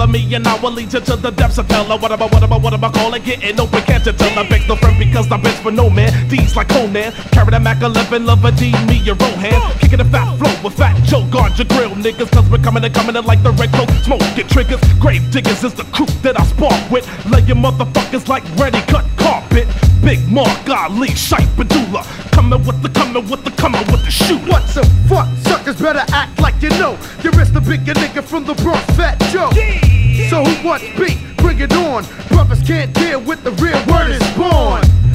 follow me and I will lead you to the depths of hell. What am I calling? Getting open, can't you tell? I beg no friend because I bitch for no man. D's like Conan, carry that Mac 11, love a D, me your Rohan. Kicking a fat flow with Fat Joe, guard your grill, niggas. Cause we're coming in like the red coat, smoking triggers. Grave diggers is the crew that I spark with. Lay your motherfuckers like ready cut carpet. Big Mark, Ali, Shipe, Badula. Coming with the shoot. What the fuck? Suckers better act like you know. You risk the bigger nigga from the Bronx, Fat Joe. So who wants beat? Bring it on. Brothers can't deal with the real word is born.